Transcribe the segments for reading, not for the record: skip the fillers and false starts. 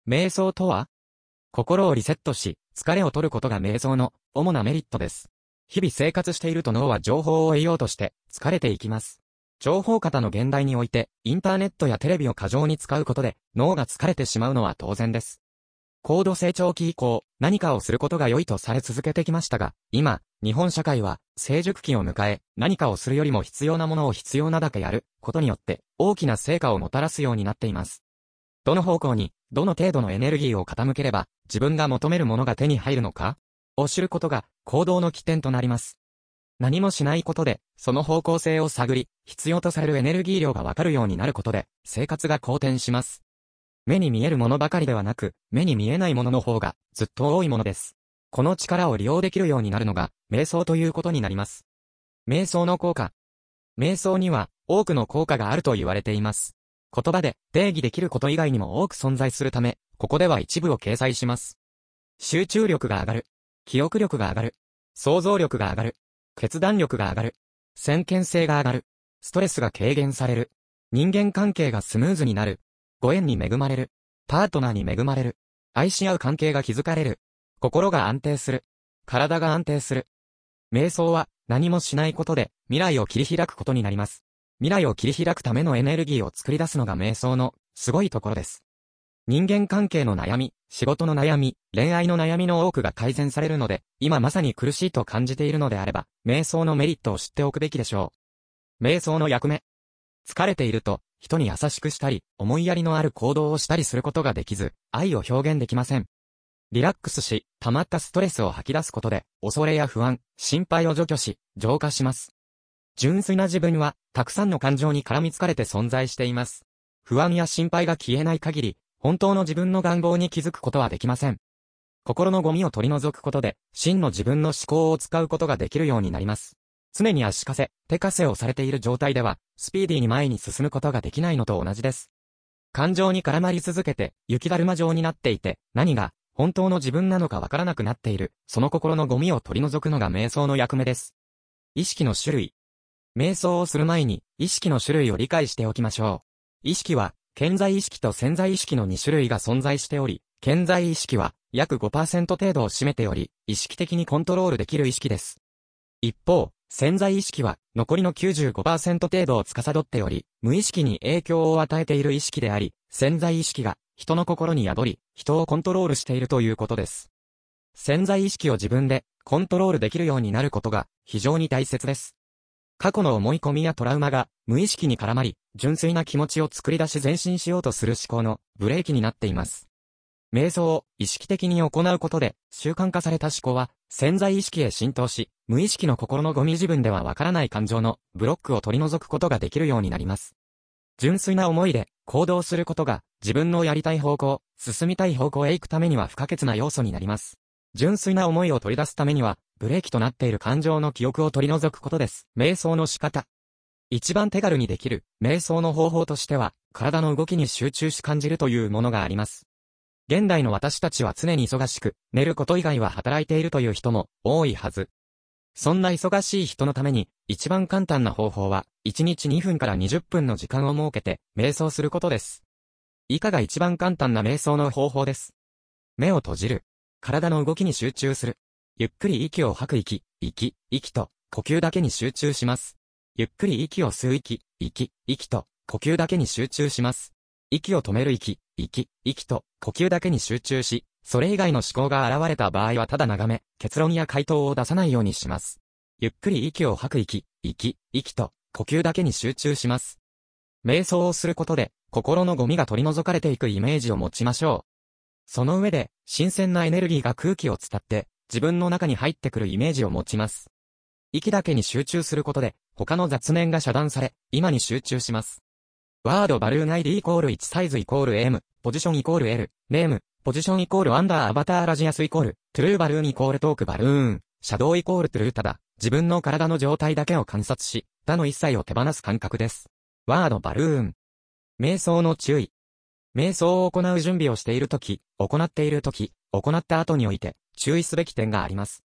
瞑想とは？心をリセットし、疲れを取ることが瞑想の主なメリットです。日々生活していると脳は情報を得ようとして疲れていきます。情報過多の現代において、インターネットやテレビを過剰に使うことで脳が疲れてしまうのは当然です。高度成長期以降、何かをすることが良いとされ続けてきましたが、今、日本社会は成熟期を迎え、何かをするよりも必要なものを必要なだけやることによって大きな成果をもたらすようになっています。どの方向に、どの程度のエネルギーを傾ければ、自分が求めるものが手に入るのかを知ることが行動の起点となります。何もしないことで、その方向性を探り、必要とされるエネルギー量がわかるようになることで、生活が好転します。目に見えるものばかりではなく、目に見えないものの方がずっと多いものです。この力を利用できるようになるのが、瞑想ということになります。瞑想の効果。瞑想には多くの効果があると言われています。言葉で定義できること以外にも多く存在するため、ここでは一部を掲載します。集中力が上がる。記憶力が上がる。想像力が上がる。決断力が上がる。先見性が上がる。ストレスが軽減される。人間関係がスムーズになる。ご縁に恵まれる。パートナーに恵まれる。愛し合う関係が築かれる。心が安定する。体が安定する。瞑想は何もしないことで未来を切り開くことになります。未来を切り開くためのエネルギーを作り出すのが瞑想のすごいところです。人間関係の悩み、仕事の悩み、恋愛の悩みの多くが改善されるので、今まさに苦しいと感じているのであれば、瞑想のメリットを知っておくべきでしょう。瞑想の役目。疲れていると、人に優しくしたり、思いやりのある行動をしたりすることができず、愛を表現できません。リラックスし、溜まったストレスを吐き出すことで、恐れや不安、心配を除去し、浄化します。純粋な自分は、たくさんの感情に絡みつかれて存在しています。不安や心配が消えない限り、本当の自分の願望に気づくことはできません。心のゴミを取り除くことで、真の自分の思考を使うことができるようになります。常に足かせ、手かせをされている状態では、スピーディーに前に進むことができないのと同じです。感情に絡まり続けて、雪だるま状になっていて、何が本当の自分なのかわからなくなっている、その心のゴミを取り除くのが瞑想の役目です。意識の種類。瞑想をする前に、意識の種類を理解しておきましょう。意識は、顕在意識と潜在意識の2種類が存在しており、顕在意識は約 5% 程度を占めており、意識的にコントロールできる意識です。一方、潜在意識は残りの 95% 程度を司っており、無意識に影響を与えている意識であり、潜在意識が人の心に宿り、人をコントロールしているということです。潜在意識を自分でコントロールできるようになることが非常に大切です。過去の思い込みやトラウマが無意識に絡まり、純粋な気持ちを作り出し前進しようとする思考のブレーキになっています。瞑想を意識的に行うことで習慣化された思考は潜在意識へ浸透し、無意識の心のゴミ自分ではわからない感情のブロックを取り除くことができるようになります。純粋な思いで行動することが自分のやりたい方向、進みたい方向へ行くためには不可欠な要素になります。純粋な思いを取り出すためには、ブレーキとなっている感情の記憶を取り除くことです。瞑想の仕方。一番手軽にできる瞑想の方法としては、体の動きに集中し感じるというものがあります。現代の私たちは常に忙しく、寝ること以外は働いているという人も多いはず。そんな忙しい人のために、一番簡単な方法は、1日2分から20分の時間を設けて、瞑想することです。以下が一番簡単な瞑想の方法です。目を閉じる。体の動きに集中する。ゆっくり息を吐く息と呼吸だけに集中します。ゆっくり息を吸う息と呼吸だけに集中します。息を止める息と呼吸だけに集中し、それ以外の思考が現れた場合はただ眺め、結論や回答を出さないようにします。ゆっくり息を吐く息と呼吸だけに集中します。瞑想をすることで、心のゴミが取り除かれていくイメージを持ちましょう。その上で、新鮮なエネルギーが空気を伝って、自分の中に入ってくるイメージを持ちます。息だけに集中することで、他の雑念が遮断され、今に集中します。ワードバルーン ID イコール1サイズイコール M、ポジションイコール L、ネーム、ポジションイコールアンダーアバターラジアスイコール、トゥルーバルーンイコールトークバルーン、シャドウイコールトゥルーただ、自分の体の状態だけを観察し、他の一切を手放す感覚です。ワードバルーン。瞑想の注意。瞑想を行う準備をしているとき、行っているとき、行った後において、注意すべき点があります。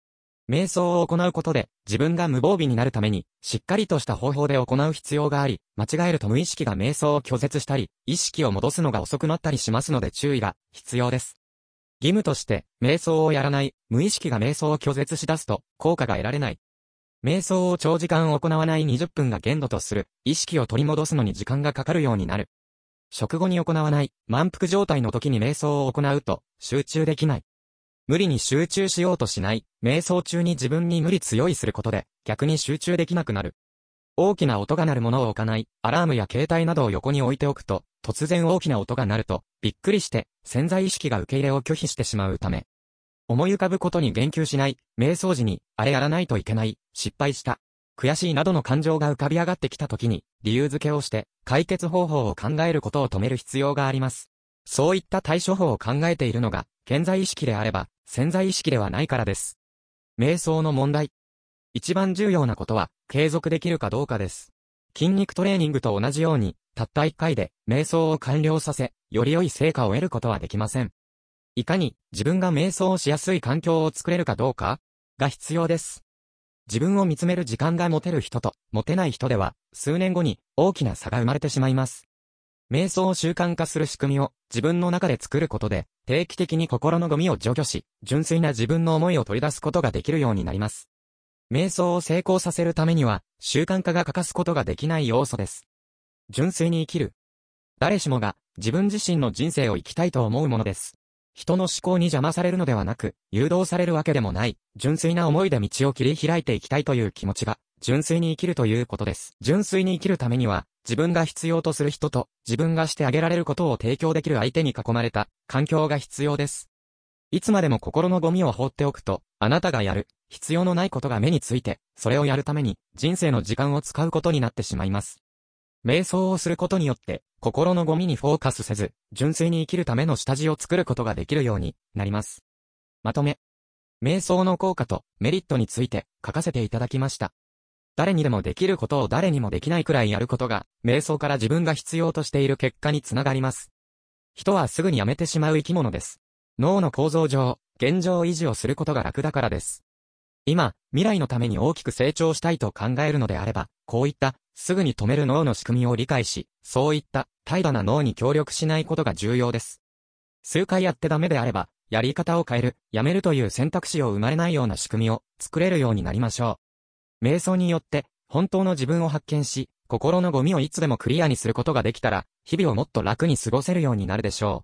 瞑想を行うことで自分が無防備になるためにしっかりとした方法で行う必要があり、間違えると無意識が瞑想を拒絶したり、意識を戻すのが遅くなったりしますので注意が必要です。義務として瞑想をやらない、無意識が瞑想を拒絶し出すと効果が得られない。瞑想を長時間行わない20分が限度とする、意識を取り戻すのに時間がかかるようになる。食後に行わない、満腹状態の時に瞑想を行うと集中できない。無理に集中しようとしない、瞑想中に自分に無理強いすることで、逆に集中できなくなる。大きな音が鳴るものを置かない、アラームや携帯などを横に置いておくと、突然大きな音が鳴ると、びっくりして、潜在意識が受け入れを拒否してしまうため。思い浮かぶことに言及しない、瞑想時に、あれやらないといけない、失敗した、悔しいなどの感情が浮かび上がってきた時に、理由付けをして、解決方法を考えることを止める必要があります。そういった対処法を考えているのが、顕在意識であれば、潜在意識ではないからです。瞑想の問題。一番重要なことは、継続できるかどうかです。筋肉トレーニングと同じように、たった1回で、瞑想を完了させ、より良い成果を得ることはできません。いかに、自分が瞑想をしやすい環境を作れるかどうかが必要です。自分を見つめる時間が持てる人と、持てない人では、数年後に、大きな差が生まれてしまいます。瞑想を習慣化する仕組みを自分の中で作ることで、定期的に心のゴミを除去し、純粋な自分の思いを取り出すことができるようになります。瞑想を成功させるためには、習慣化が欠かすことができない要素です。純粋に生きる。誰しもが自分自身の人生を生きたいと思うものです。人の思考に邪魔されるのではなく、誘導されるわけでもない、純粋な思いで道を切り開いていきたいという気持ちが、純粋に生きるということです。純粋に生きるためには、自分が必要とする人と、自分がしてあげられることを提供できる相手に囲まれた、環境が必要です。いつまでも心のゴミを放っておくと、あなたがやる、必要のないことが目について、それをやるために、人生の時間を使うことになってしまいます。瞑想をすることによって、心のゴミにフォーカスせず、純粋に生きるための下地を作ることができるようになります。まとめ。瞑想の効果とメリットについて書かせていただきました。誰にでもできることを誰にもできないくらいやることが、瞑想から自分が必要としている結果につながります。人はすぐにやめてしまう生き物です。脳の構造上、現状維持をすることが楽だからです。今、未来のために大きく成長したいと考えるのであれば、こういった、すぐに止める脳の仕組みを理解し、そういった怠惰な脳に協力しないことが重要です。数回やってダメであれば、やり方を変える、やめるという選択肢を生まれないような仕組みを作れるようになりましょう。瞑想によって、本当の自分を発見し、心のゴミをいつでもクリアにすることができたら、日々をもっと楽に過ごせるようになるでしょう。